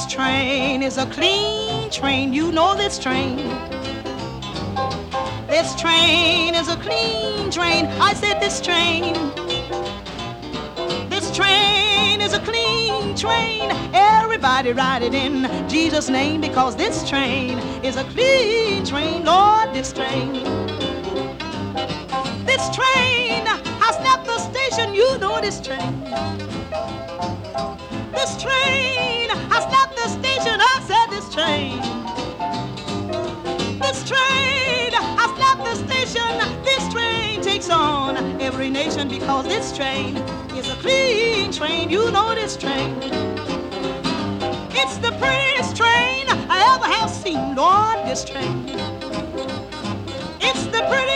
This train is a clean train. You know this train. This train is a clean train. I said this train. This train is a clean train. Everybody ride it in Jesus' name, because this train is a clean train. Lord, this train. This train has left the station. You know this train. This train has left the station. I said this train. This train has left the station. This train takes on every nation, because this train is a clean train. You know this train. It's the prettiest train I ever have seen. Lord, this train. It's the prettiest